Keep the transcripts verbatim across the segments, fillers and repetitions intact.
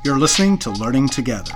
You're listening to Learning Together.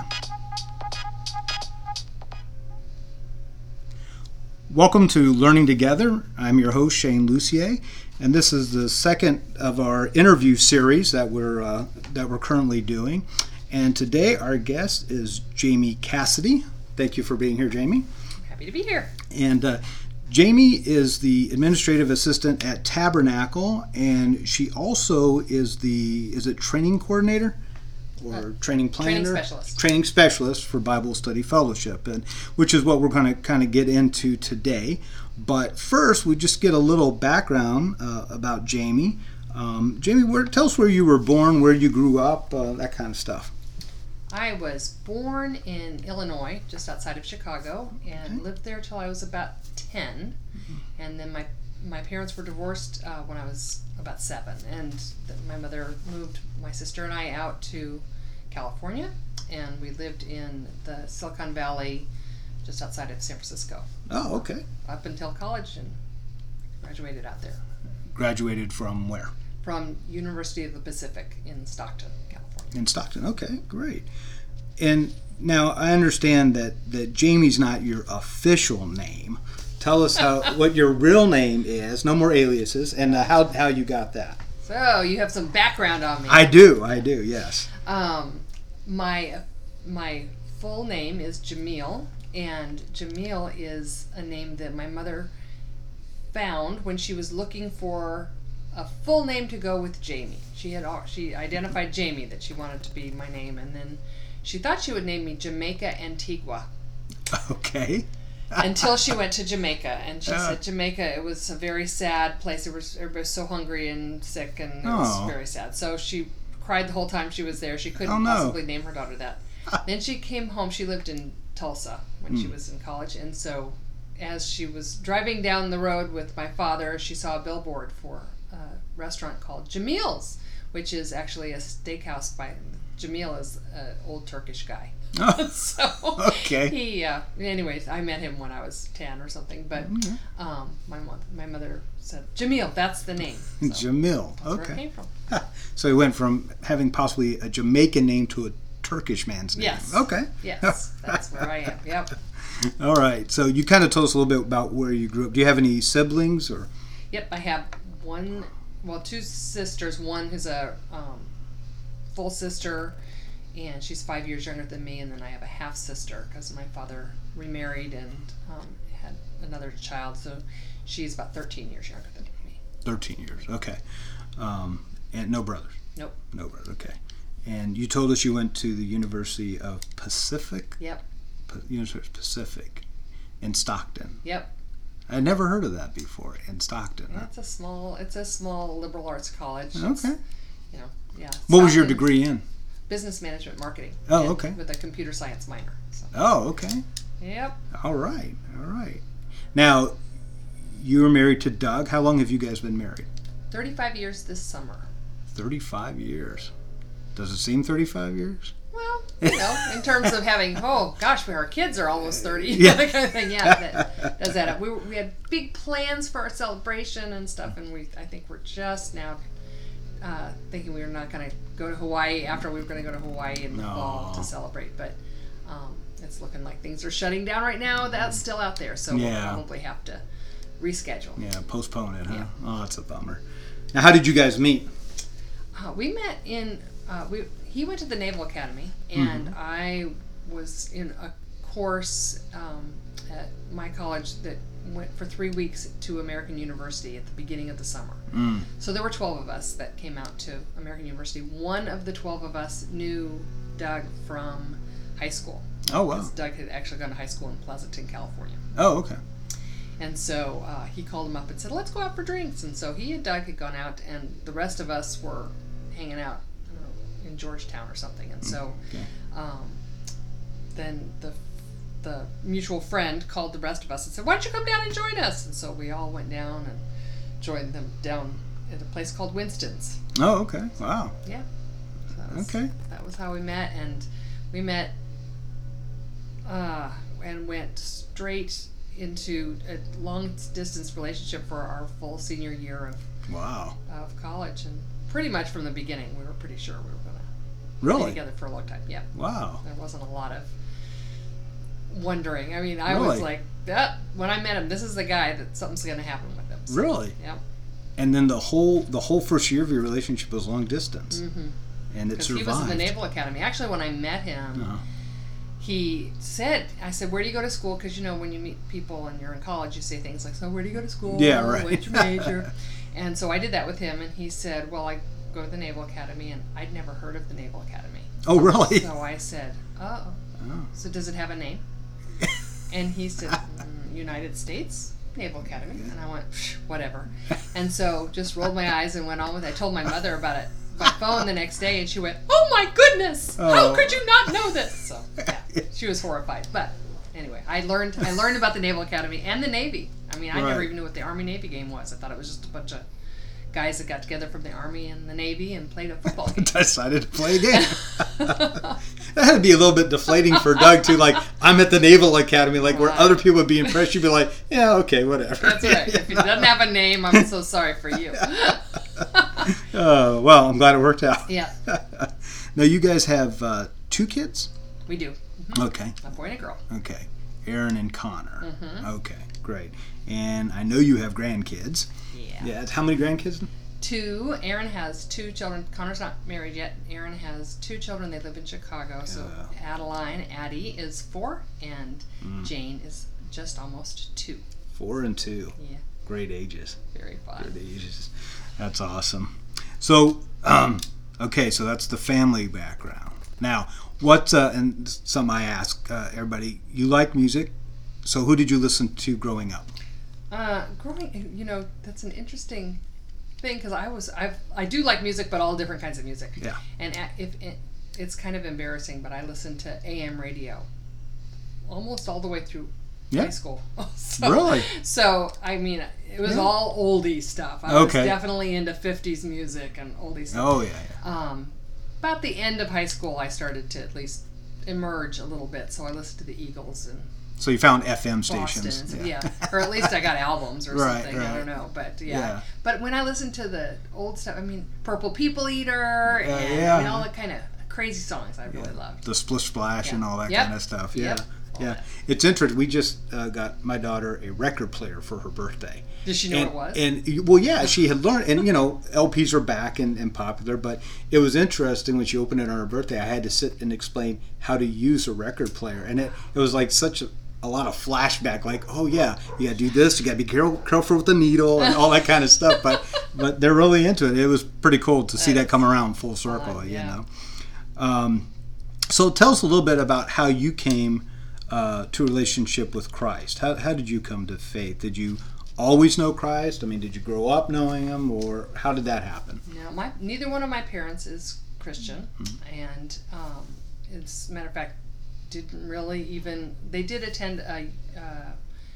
Welcome to Learning Together. I'm your host, Shane Lucier, and this is the second of our interview series that we're uh, that we're currently doing. And today our guest is Jamie Cassidy. Thank you for being here, Jamie. Happy to be here. And uh, Jamie is the administrative assistant at Tabernacle, and she also is the is it training coordinator? Or Uh, training planner, training specialist. training specialist for Bible Study Fellowship, and which is what we're going to kind of get into today. But first, we just get a little background uh, about Jamie. Um, Jamie, where, tell us where you were born, where you grew up, uh, that kind of stuff. I was born in Illinois, just outside of Chicago, and Okay. lived there till I was about ten. And then my my parents were divorced uh, when I was about seven, and th- my mother moved my sister and I out to California, and we lived in the Silicon Valley, just outside of San Francisco. Oh, okay. Up until college, and graduated out there Graduated from where? from University of the Pacific in Stockton, California. In Stockton. Okay, great. And now I understand that, that Jamie's not your official name. Tell us how what your real name is. No more aliases, and uh, how how you got that. So you have some background on me. I do. I do. Yes. Um, my my full name is Jamil, and Jamil is a name that my mother found when she was looking for a full name to go with Jamie. She had al- she identified Jamie that she wanted to be my name, and then she thought she would name me Jamaica Antigua. Okay. Until she went to Jamaica, and she Uh. said Jamaica, it was a very sad place. It was, everybody was so hungry and sick, and it was Oh. very sad. So she cried the whole time she was there. She couldn't Oh, no. possibly name her daughter that. Then she came home. She lived in Tulsa when she was in college, and so as she was driving down the road with my father, she saw a billboard for a restaurant called Jamil's, which is actually a steakhouse by Jamil is an old Turkish guy. Oh, So okay. he, uh, anyways, I met him when I was ten or something. But Okay. um, my mo- my mother said Jamil, that's the name. So Jamil. that's where it Okay. came from. So he went from having possibly a Jamaican name to a Turkish man's name. Yes. Okay. Yes, that's where I am. Yep. All right. So you kind of told us a little bit about where you grew up. Do you have any siblings or? Yep. I have one, well, two sisters. One who's a um, full sister, and she's five years younger than me, and then I have a half sister because my father remarried and um, had another child, so she's about thirteen years younger than me. Thirteen years. Okay. Um, and no brothers. Nope. No brothers. Okay. And you told us you went to the University of Pacific. Yep. Pa- University of Pacific in Stockton. Yep. I'd never heard of that before in Stockton. Yeah, it's a small, it's a small liberal arts college. It's, Okay. you know, yeah. What was your Stockton, degree in? Business management marketing. Oh, and okay. With a computer science minor. So. Oh, okay. Yep. All right. All right. Now, you were married to Doug. How long have you guys been married? thirty-five years this summer. thirty-five years. Does it seem thirty-five years? Well, you know, in terms of having, oh gosh, our kids are almost thirty, Yeah. that kind of thing. Yeah, that does that up. We were, we had big plans for our celebration and stuff, and we I think we're just now uh, thinking we were not going to go to Hawaii after we were going to go to Hawaii in the No. fall to celebrate, but um, it's looking like things are shutting down right now. That's still out there, so Yeah. we'll probably have to reschedule. Yeah, postpone it, huh? Yeah. Oh, that's a bummer. Now, how did you guys meet? Uh, we met in uh, we. He went to the Naval Academy, and Mm-hmm. I was in a course um, at my college that went for three weeks to American University at the beginning of the summer. Mm. So there were twelve of us that came out to American University. One of the twelve of us knew Doug from high school. Oh, wow. 'Cause Doug had actually gone to high school in Pleasanton, California. Oh, okay. And so uh, he called him up and said, let's go out for drinks. And so he and Doug had gone out, and the rest of us were hanging out I don't know, in Georgetown or something. And so Okay. um, then the the mutual friend called the rest of us and said, why don't you come down and join us? And so we all went down and joined them down at a place called Winston's. Oh, okay. Wow. Yeah. So that was, Okay. That was how we met. And we met uh, and went straight into a long distance relationship for our full senior year of Wow. of college, and pretty much from the beginning we were pretty sure we were going to Really? Been together for a long time. Yeah. Wow. There wasn't a lot of wondering. I mean, I Really? was like, that when I met him, this is the guy that something's going to happen with him. So, Really? yeah. And then the whole the whole first year of your relationship was long distance, Mm-hmm. and it Because survived. he was in the Naval Academy. Actually, when I met him, Uh-huh. he said, I said, where do you go to school? Because, you know, when you meet people and you're in college, you say things like, so where do you go to school? Yeah, right. What's your major? And so I did that with him, and he said, well, I go to the Naval Academy, and I'd never heard of the Naval Academy. Oh, really? So I said, oh, Oh. so does it have a name? And he said, mm, United States Naval Academy. And I went, "Psh, whatever. And so just rolled my eyes and went on with it. I told my mother about it by phone the next day, and she went, oh my goodness, Oh. how could you not know this? So yeah, she was horrified. But anyway, I learned I learned about the Naval Academy and the Navy. I mean, I Right. never even knew what the Army-Navy game was. I thought it was just a bunch of guys that got together from the Army and the Navy and played a football game. Decided to play a game. That had to be a little bit deflating for Doug too. Like, I'm at the Naval Academy, like where Right. other people would be impressed. You'd be like, yeah, okay, whatever. That's right. If it doesn't have a name, I'm so sorry for you. Oh, well, I'm glad it worked out. Yeah, Now, you guys have uh, two kids? we do. Okay, A boy and a girl. okay. Aaron and Connor. Mhm. Okay, great. And I know you have grandkids. Yeah. Yeah. How many grandkids? Two. Aaron has two children. Connor's not married yet. Aaron has two children. They live in Chicago. So Yeah. Adeline, Addie, is four, and Mm. Jane is just almost two. Four and two. Yeah, Great ages. very fun. Great ages. That's awesome. So, um, okay, so that's the family background. Now, what, uh, and some I ask uh, everybody, you like music, so who did you listen to growing up? Uh, growing, you know, that's an interesting thing because I was, I, I do like music, but all different kinds of music. Yeah. And a- if it, it's kind of embarrassing, but I listened to A M radio almost all the way through Yeah. high school. so, Really? So I mean, it was Yeah. all oldie stuff. I Okay. was definitely into fifties music and oldie stuff. Oh, yeah, yeah. Um, about the end of high school, I started to at least emerge a little bit. So I listened to the Eagles and So you found F M Boston, stations. and so- yeah. or at least I got albums or Right, something. right. I don't know, but yeah. Yeah. But when I listened to the old stuff, I mean, Purple People Eater Yeah, and yeah. I mean, all the kind of crazy songs I really loved. The Splish Splash and Yeah. all that Yep. kind of stuff. Yeah. Yep. All Yeah. that. It's interesting. We just uh, got my daughter a record player for her birthday. Did she know and, what it was? And well, yeah, she had learned, and you know, L Ps are back and, and popular. But it was interesting when she opened it on her birthday. I had to sit and explain how to use a record player, and it, it was like such a, a lot of flashback. Like, oh yeah, you got to do this. You got to be careful, careful with the needle and all that kind of stuff. But but they're really into it. It was pretty cool to see that come around full circle. fun, you yeah. know. Um, so tell us a little bit about how you came uh, to a relationship with Christ. How how did you come to faith? Did you always know Christ? I mean, did you grow up knowing him, or how did that happen? No, my neither one of my parents is Christian, Mm-hmm. and um, as a matter of fact, didn't really even. They did attend a uh,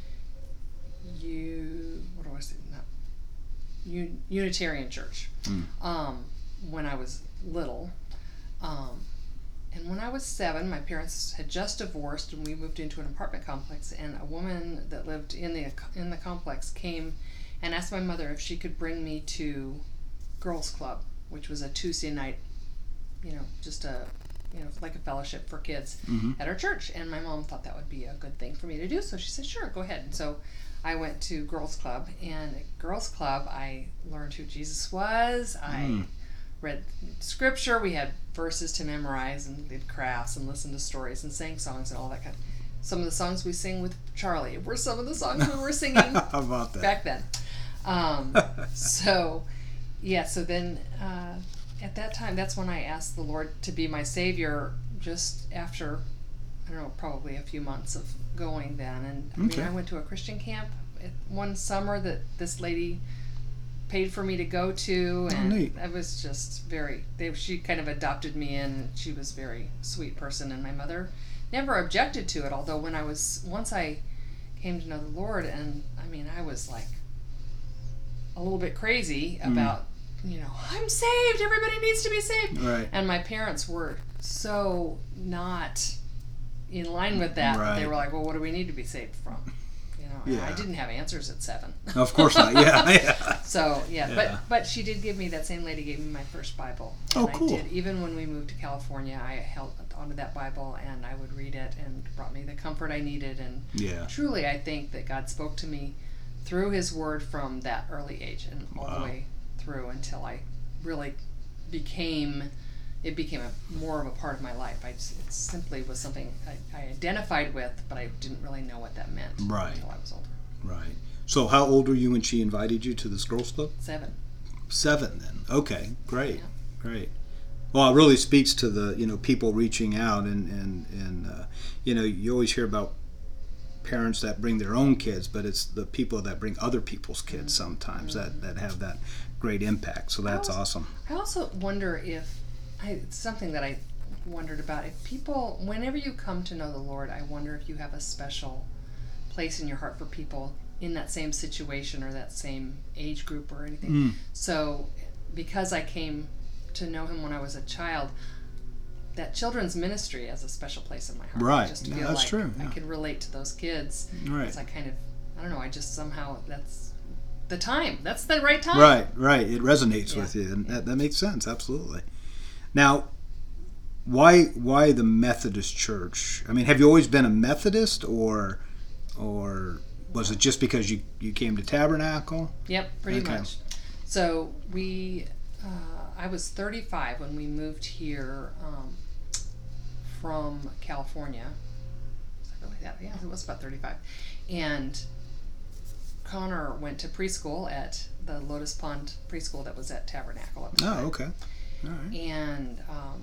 you what do I say? Not Un, Unitarian church Mm. um, when I was little. Um, and when I was seven, my parents had just divorced, and we moved into an apartment complex. And a woman that lived in the in the complex came and asked my mother if she could bring me to Girls Club, which was a Tuesday night, you know, just a you know like a fellowship for kids Mhm. at our church. And my mom thought that would be a good thing for me to do, so she said, "Sure, go ahead." And so I went to Girls Club, and at Girls Club I learned who Jesus was. I Mm. read scripture. We had verses to memorize, and did crafts, and listened to stories, and sang songs, and all that kind of. Some of the songs we sing with Charlie were some of the songs we were singing How about that? back then. Um, so, yeah. So then, uh, at that time, that's when I asked the Lord to be my Savior. Just after, I don't know, probably a few months of going then, and I Okay. mean, I went to a Christian camp at one summer that this lady paid for me to go to, Oh, and neat. I was just very. They, she kind of adopted me in. She was a very sweet person, and my mother never objected to it. Although when I was once I came to know the Lord, and I mean, I was like a little bit crazy Mm. about, you know, I'm saved. Everybody needs to be saved. Right. And my parents were so not in line with that. that They Right. were like, well, what do we need to be saved from? You know, and I Yeah. didn't have answers at seven. Of course not. Yeah. Yeah. So yeah, Yeah. but but she did give me, that same lady gave me my first Bible. Oh, And cool. I did. Even when we moved to California, I held onto that Bible and I would read it, and it brought me the comfort I needed. And Yeah. truly, I think that God spoke to me through His Word from that early age and all Wow. the way through until I really became. It became a, more of a part of my life. I just, it simply was something I, I identified with, but I didn't really know what that meant Right. until I was older. Right. So how old were you when she invited you to this girls' club? Seven. Seven then. Okay, great, Yeah. great. Well, it really speaks to the, you know, people reaching out, and, and, and uh, you know, you always hear about parents that bring their own kids, but it's the people that bring other people's kids sometimes Mm-hmm. that, that have that great impact. So that's I also, awesome. I also wonder if, I, it's something that I wondered about, if people, whenever you come to know the Lord, I wonder if you have a special place in your heart for people in that same situation or that same age group or anything. Mm. So because I came to know Him when I was a child, that children's ministry has a special place in my heart. Right. I just Yeah, feel that's like true, I yeah. can relate to those kids. Right. It's I kind of, I don't know, I just somehow, that's the time. That's the right time. Right, right. It resonates Yeah. with you, and that, that makes sense. Absolutely. Now, why why the Methodist Church? I mean, have you always been a Methodist, or or was it just because you, you came to Tabernacle? Yep, pretty Okay. much. So we, uh, I was thirty-five when we moved here um, from California. Was that really that? Yeah, it was about thirty-five. And Connor went to preschool at the Lotus Pond preschool that was at Tabernacle at the Oh, time. okay. All right. And um,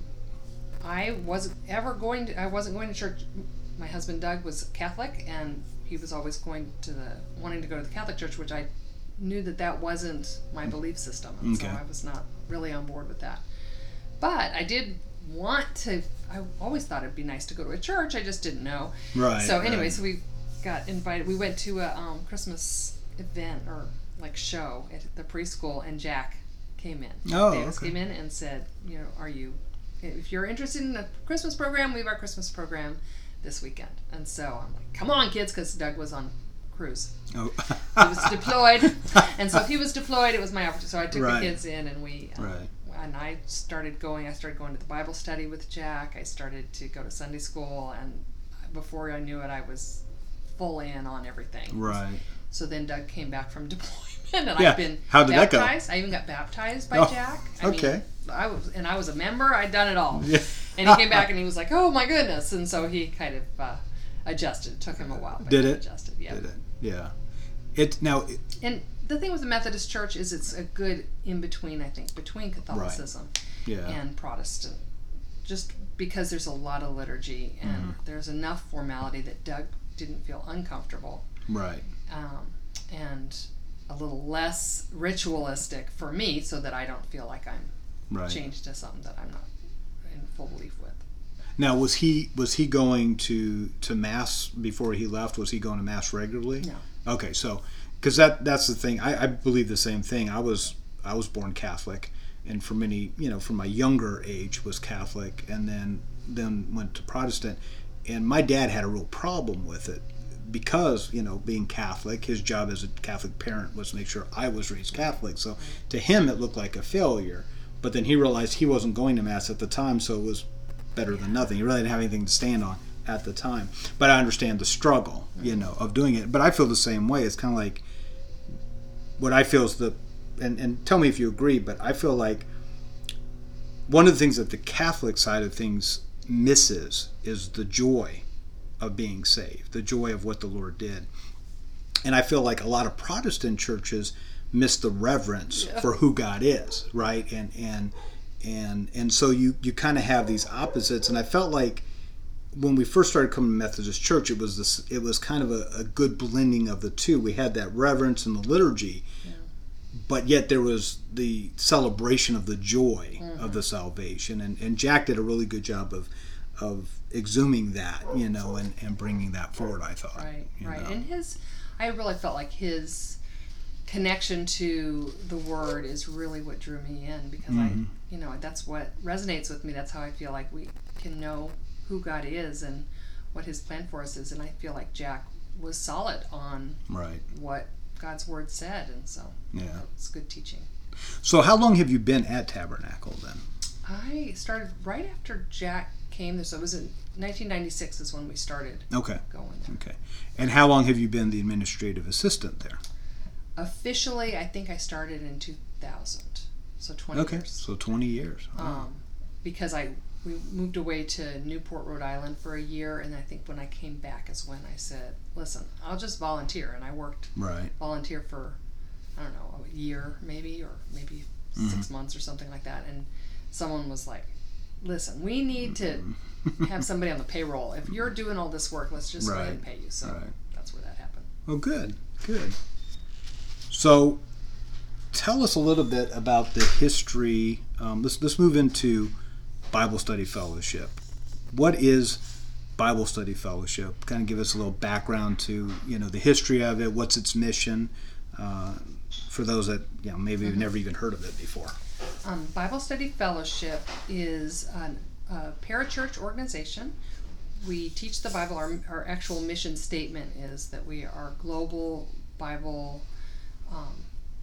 I wasn't ever going to, I wasn't going to church. My husband Doug was Catholic, and he was always going to the, wanting to go to the Catholic church, which I knew that that wasn't my belief system. And Okay. so I was not really on board with that. But I did want to, I always thought it'd be nice to go to a church. I just didn't know. Right. So anyway, right. so we got invited. We went to a um, Christmas event or like show at the preschool, and Jack came in. Oh, Davis okay. came in and said, you know, are you, if you're interested in a Christmas program, we have our Christmas program this weekend. And so I'm like, come on, kids, because Doug was on cruise. Oh. He was deployed, and so if he was deployed, it was my opportunity. So I took Right. the kids in, and we, um, Right. and I started going. I started going to the Bible study with Jack. I started to go to Sunday school, and before I knew it, I was full in on everything. Right. So then Doug came back from deployment, and Yeah. I've been How did that go? baptized. I even got baptized by Oh, Jack. I okay. Mean, I was, and I was a member. I'd done it all. Yeah. And he came back, and he was like, "Oh my goodness!" And so he kind of uh, adjusted. It took him a while. But Did he it? Adjusted. Yeah. Did it? Yeah. It now. It, And the thing with the Methodist Church is it's a good in between. I think between Catholicism yeah. and Protestant, just because there's a lot of liturgy and Mm-hmm. there's enough formality that Doug didn't feel uncomfortable. Right. Um, and a little less ritualistic for me, so that I don't feel like I'm Right. changed to something that I'm not in full belief with. Now, was he was he going to to mass before he left? Was he going to mass regularly? No. Okay, so because that that's the thing. I, I believe the same thing. I was I was born Catholic, and for many, you know, from my younger age was Catholic, and then then went to Protestant. And my dad had a real problem with it because, you know, being Catholic, his job as a Catholic parent was to make sure I was raised Catholic. So to him, it looked like a failure. But then he realized he wasn't going to mass at the time, so it was better than nothing. He really didn't have anything to stand on at the time. But I understand the struggle, you know, of doing it. But I feel the same way. It's kind of like what I feel is the, and, and tell me if you agree, but I feel like one of the things that the Catholic side of things misses is the joy of being saved, the joy of what the Lord did. And I feel like a lot of Protestant churches miss the reverence Yeah. for who God is, right? And and and and so you you kind of have these opposites. And I felt like when we first started coming to Methodist Church, it was this it was kind of a, a good blending of the two. We had that reverence and the liturgy, Yeah. but yet there was the celebration of the joy Mm-hmm. of the salvation. And, and Jack did a really good job of of exhuming that, you know, and, and bringing that forward, I thought. Right, you right. know. And his, I really felt like his connection to the Word is really what drew me in, because Mhm. I, you know, that's what resonates with me. That's how I feel like we can know who God is and what His plan for us is. And I feel like Jack was solid on Right. what God's word said, and so Yeah. it's good teaching. So how long have you been at Tabernacle then? I started right after Jack came there, so it was in nineteen ninety-six is when we started Okay. going there. Okay. And how long have you been the administrative assistant there? Officially, I think I started in two thousand, so twenty Okay. years. So twenty years. Oh. Um, because I we moved away to Newport, Rhode Island for a year, and I think when I came back is when I said, listen, I'll just volunteer. And I worked Right. volunteer for, I don't know, a year maybe, or maybe Mhm. six months or something like that. And someone was like, listen, we need to have somebody on the payroll. If you're doing all this work, let's just go ahead and Right. pay you. So Right. that's where that happened. Well, good. Good. So tell us a little bit about the history. Um, let's, let's move into Bible Study Fellowship. What is Bible Study Fellowship? Kind of give us a little background to, you know, the history of it. What's its mission? Uh, for those that, you know, maybe have Mm-hmm. never even heard of it before. Um, Bible Study Fellowship is an, a parachurch organization. We teach the Bible. Our, our actual mission statement is that we are global Bible, um,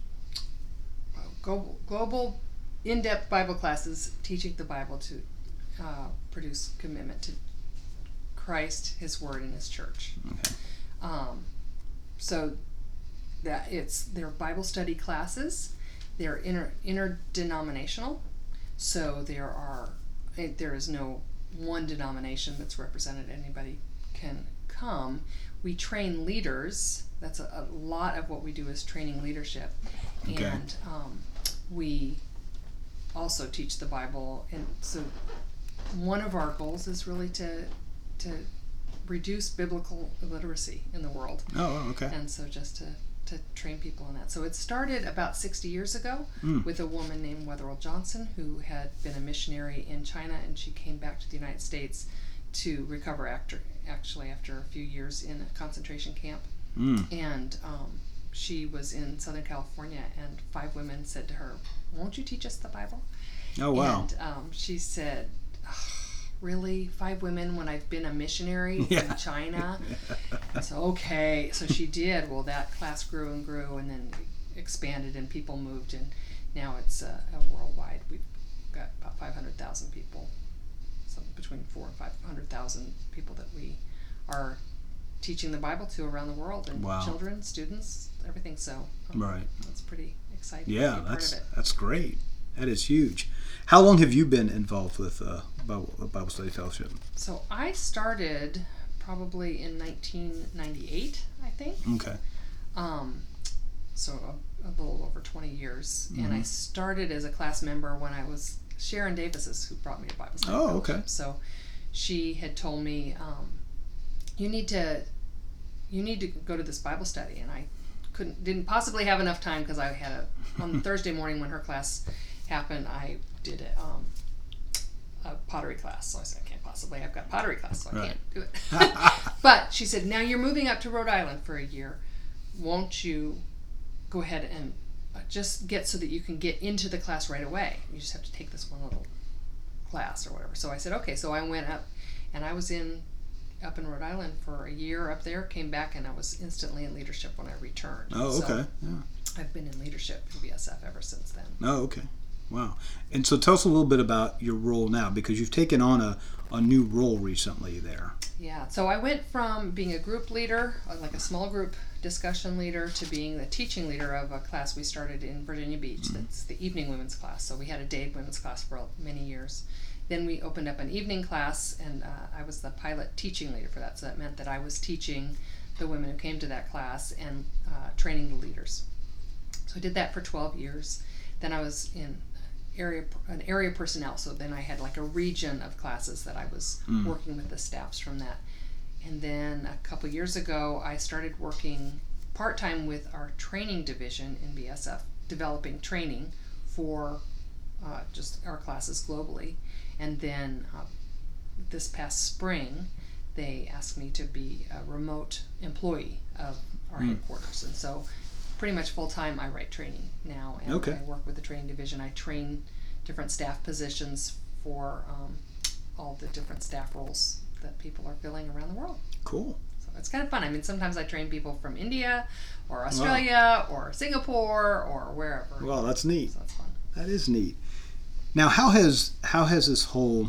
global, global in-depth Bible classes teaching the Bible to uh, produce commitment to Christ, His Word, and His church. Okay. Um, so that it's they're Bible study classes. They're inter interdenominational, so there are there is no one denomination that's represented. Anybody can come. We train leaders. That's a, a lot of what we do is training leadership, Okay. and um, we also teach the Bible. And so one of our goals is really to to reduce biblical illiteracy in the world. Oh, okay. And so just to, to train people in that. So it started about sixty years ago Mm. with a woman named Wetherell Johnson, who had been a missionary in China, and she came back to the United States to recover after actually after a few years in a concentration camp. Mm. And um, she was in Southern California, and five women said to her, won't you teach us the Bible? Oh, wow. And um, she said, really, five women when I've been a missionary Yeah. in China? So okay, so she did. Well, that class grew and grew, and then expanded, and people moved, and now it's uh, a worldwide. We've got about five hundred thousand people, so between four and five hundred thousand people that we are teaching the Bible to around the world, and Wow. children, students, everything. So um, Right. that's pretty exciting. to Yeah, be a part that's of it. that's great. That is huge. How long have you been involved with uh, Bible, Bible Study Fellowship? So I started probably in nineteen ninety-eight, I think. Okay. Um, so a, a little over twenty years. And I Mhm. started as a class member when I was Sharon Davis's who brought me to Bible Study Oh, Fellowship. okay. So she had told me, um, you need to you need to go to this Bible study, and I couldn't didn't possibly have enough time because I had a on Thursday morning when her class happened, I did a, um, a pottery class. So I said, I can't possibly, I've got pottery class, so I Right. can't do it. But she said, now you're moving up to Rhode Island for a year. Won't you go ahead and uh, just get so that you can get into the class right away? You just have to take this one little class or whatever. So I said, okay. So I went up, and I was in up in Rhode Island for a year up there, came back, and I was instantly in leadership when I returned. Oh, So okay. Yeah. I've been in leadership in B S F ever since then. Oh, okay. Wow. And so tell us a little bit about your role now, because you've taken on a, a new role recently there. Yeah, so I went from being a group leader, uh, like a small group discussion leader, to being the teaching leader of a class we started in Virginia Beach. Mm-hmm. That's the evening women's class. So we had a day women's class for many years. Then we opened up an evening class, and uh, I was the pilot teaching leader for that. So that meant that I was teaching the women who came to that class and uh, training the leaders. So I did that for twelve years. Then I was in area an area personnel, so then I had like a region of classes that I was Mm. working with the staffs from that. And then a couple years ago I started working part-time with our training division in B S F, developing training for uh, just our classes globally. And then uh, this past spring they asked me to be a remote employee of our Mm. headquarters, and so pretty much full time I write training now, and Okay. I work with the training division. I train different staff positions for um, all the different staff roles that people are filling around the world. Cool. So it's kind of fun. I mean, sometimes I train people from India or Australia wow. or Singapore or wherever. Well, that's neat. So that's fun. That is neat. Now, how has how has this whole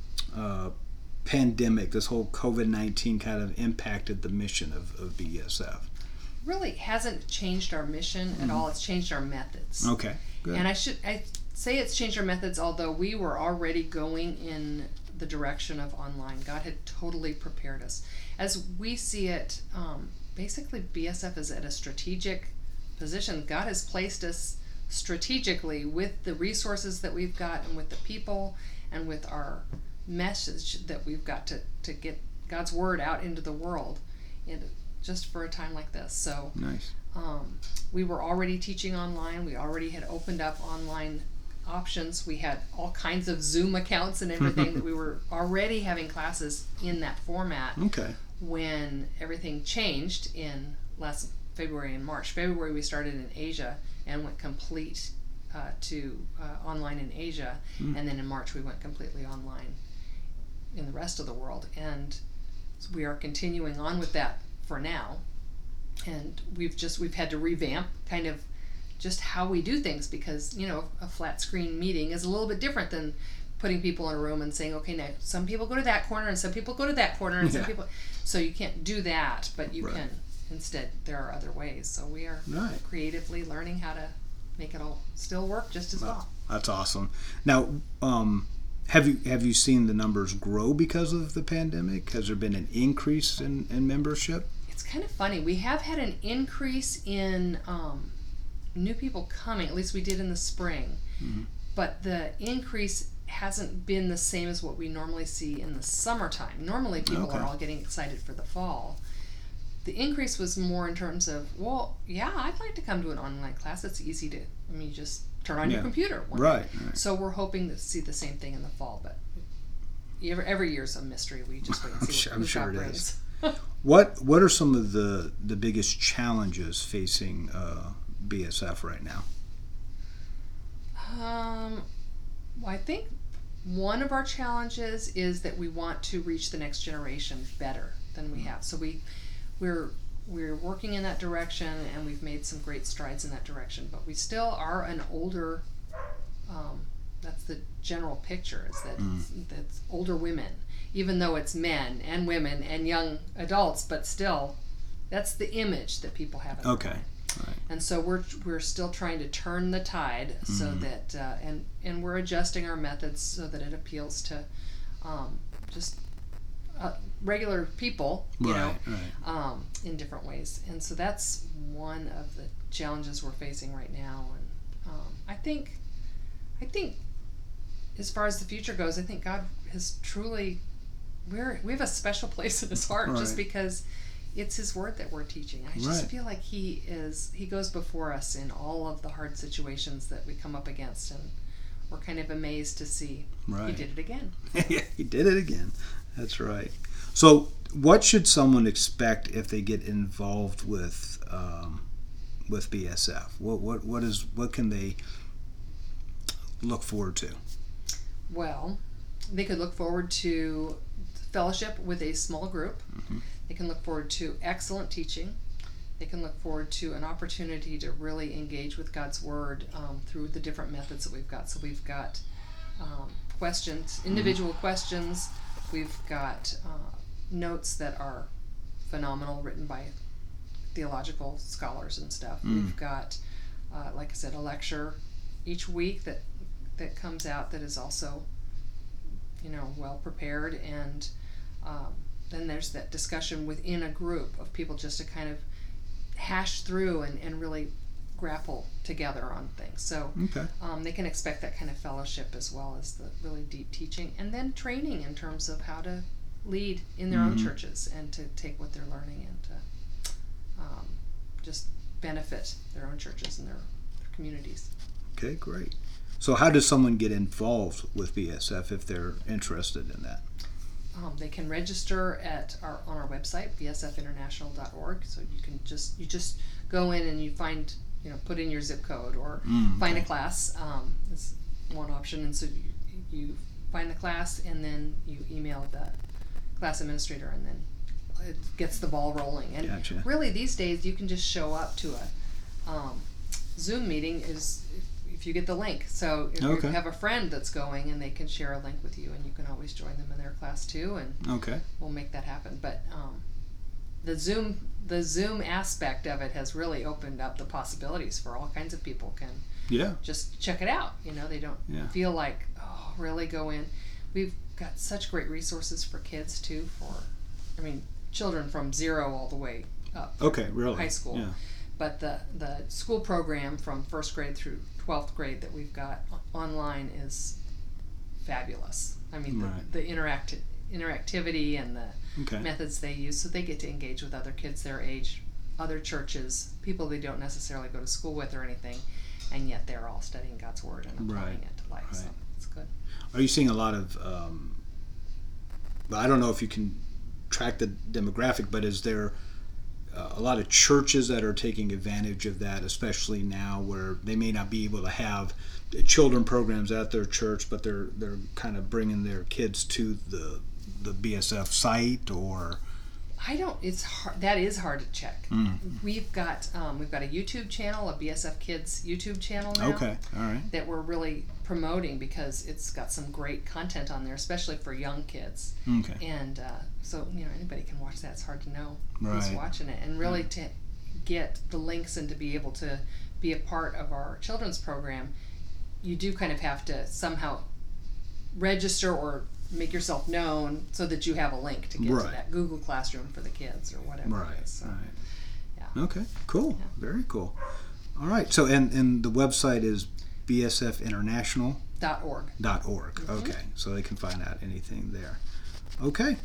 uh, pandemic, this whole COVID nineteen kind of impacted the mission of, of B S F? Really hasn't changed our mission mm-hmm. at all. It's changed our methods. Okay, good. And I should I say it's changed our methods, although we were already going in the direction of online. God had totally prepared us. As we see it, um, basically B S F is at a strategic position. God has placed us strategically with the resources that we've got and with the people and with our message that we've got to, to get God's word out into the world in, just for a time like this. So nice. Um, we were already teaching online. We already had opened up online options. We had all kinds of Zoom accounts and everything that we were already having classes in that format. Okay. When everything changed in last February and March. February we started in Asia and went complete uh, to uh, online in Asia, mm. and then in March we went completely online in the rest of the world. And we are continuing on with that for now. And we've just we've had to revamp kind of just how we do things, because you know a flat screen meeting is a little bit different than putting people in a room and saying, okay, now some people go to that corner and some people go to that corner and yeah. some people, so you can't do that, but you right. can instead. There are other ways. So we are right. creatively learning how to make it all still work just as well. well. That's awesome. Now, um, have you have you seen the numbers grow because of the pandemic? Has there been an increase in, in membership? It's kind of funny. We have had an increase in um, new people coming. At least we did in the spring. Mm-hmm. But the increase hasn't been the same as what we normally see in the summertime. Normally people okay. are all getting excited for the fall. The increase was more in terms of, well, yeah, I'd like to come to an online class. It's easy to, I mean, you just turn on yeah. your computer. Right, right. So we're hoping to see the same thing in the fall, but every, every year's a mystery. We just wait and see what, I'm sure God it brings. Is. What What are some of the, the biggest challenges facing uh, B S F right now? Um, well, I think one of our challenges is that we want to reach the next generation better than we have. So we we're we're working in that direction, and we've made some great strides in that direction. But we still are an older. Um, that's the general picture. Is that mm. that's older women, even though it's men and women and young adults, but still, that's the image that people have. In okay. Right. And so we're we're still trying to turn the tide so mm-hmm. that uh, and and we're adjusting our methods so that it appeals to um, just uh, regular people, you right, know, right. Um, in different ways. And so that's one of the challenges we're facing right now. And um, I think I think as far as the future goes, I think God has truly we're we have a special place in His heart right. just because. It's His word that we're teaching. I just right. feel like He is, He goes before us in all of the hard situations that we come up against, and we're kind of amazed to see right. He did it again. Yeah, He did it again. That's right. So what should someone expect if they get involved with um, with B S F? What what what is what can they look forward to? Well, they could look forward to fellowship with a small group. Mm-hmm. They can look forward to excellent teaching. They can look forward to an opportunity to really engage with God's Word um, through the different methods that we've got. So we've got um, questions, individual mm-hmm. questions. We've got uh, notes that are phenomenal, written by theological scholars and stuff. Mm. We've got, uh, like I said, a lecture each week that that comes out that is also, you know, well prepared, and um, then there's that discussion within a group of people just to kind of hash through and, and really grapple together on things. So okay. um, they can expect that kind of fellowship as well as the really deep teaching, and then training in terms of how to lead in their mm-hmm. own churches and to take what they're learning and to um, just benefit their own churches and their, their communities. Okay, great. So how does someone get involved with B S F if they're interested in that? Um, they can register at our on our website, b s f international dot org. So you can just you just go in and you find you know put in your zip code or mm, okay. find a class. Um, is one option, and so you, you find the class and then you email the class administrator, and then it gets the ball rolling. And Gotcha. really these days you can just show up to a um, Zoom meeting is if, if you get the link. So if Okay. you have a friend that's going and they can share a link with you, and you can always join them in their class too, and Okay. we'll make that happen. But um, the Zoom the Zoom aspect of it has really opened up the possibilities for all kinds of people can Yeah. just check it out. You know, they don't Yeah. feel like, oh, really go in. We've got such great resources for kids too, for, I mean, children from zero all the way up. Okay, really? High school. Yeah. But the, the school program from first grade through twelfth grade that we've got online is fabulous. I mean, Right. the, the interact interactivity and the Okay. methods they use, so they get to engage with other kids their age, other churches, people they don't necessarily go to school with or anything, and yet they're all studying God's Word and applying Right. it to life. So Right. it's good. Are you seeing a lot of, um, well, I don't know if you can track the demographic, but is there uh, a lot of churches that are taking advantage of that, especially now where they may not be able to have children programs at their church, but they're they're kind of bringing their kids to the the B S F site, or I don't. It's hard. That is hard to check. Mm. We've got um, we've got a YouTube channel, a B S F Kids YouTube channel now. okay, all right, That we're really promoting because it's got some great content on there, especially for young kids. okay, And uh, so, you know, anybody can watch that. It's hard to know who's Right. watching it. And really to get the links and to be able to be a part of our children's program, you do kind of have to somehow register or make yourself known so that you have a link to get Right. to that Google Classroom for the kids or whatever right, it is. So, right. yeah. Okay, cool, Yeah. very cool. All right, so and and the website is b s f international Dot org. dot org. Mhm. Okay, so they can find out anything there. Okay.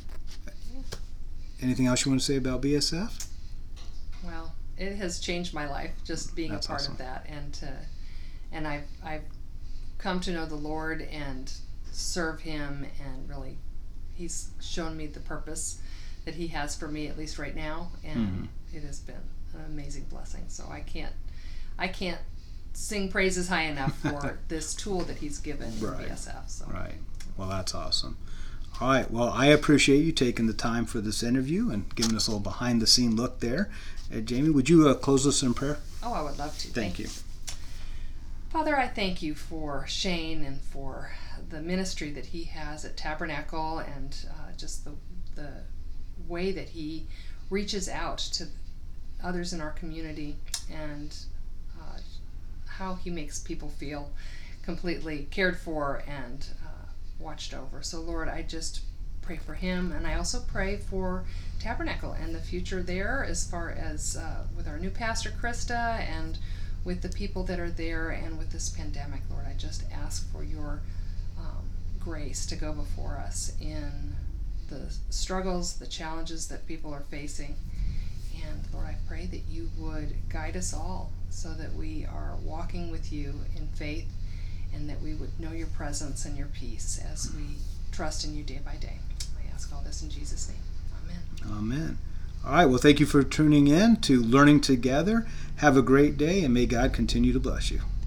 Anything else you want to say about B S F? Well, it has changed my life just being That's a part awesome. of that, and to, and I've I've come to know the Lord and serve Him, and really, He's shown me the purpose that He has for me, at least right now, and Mhm. it has been an amazing blessing. So I can't I can't sing praises high enough for this tool that He's given in Right. B S F. So Right. Well, that's awesome. All right. Well, I appreciate you taking the time for this interview and giving us a little behind-the-scene look there. Uh, Jamie, would you uh, close us in prayer? oh, I would love to. Thank you. Father, I thank you for Shane and for the ministry that he has at Tabernacle, and uh, just the the way that he reaches out to others in our community, and uh, how he makes people feel completely cared for and uh, watched over. So Lord, I just pray for him, and I also pray for Tabernacle and the future there, as far as uh, with our new pastor Krista, and with the people that are there, and with this pandemic. Lord, I just ask for your um, grace to go before us in the struggles, the challenges that people are facing. And Lord, I pray that you would guide us all so that we are walking with you in faith, and that we would know your presence and your peace as we trust in you day by day. I ask all this in Jesus' name. Amen. Amen. All right. Well, thank you for tuning in to Learning Together. Have a great day, and may God continue to bless you.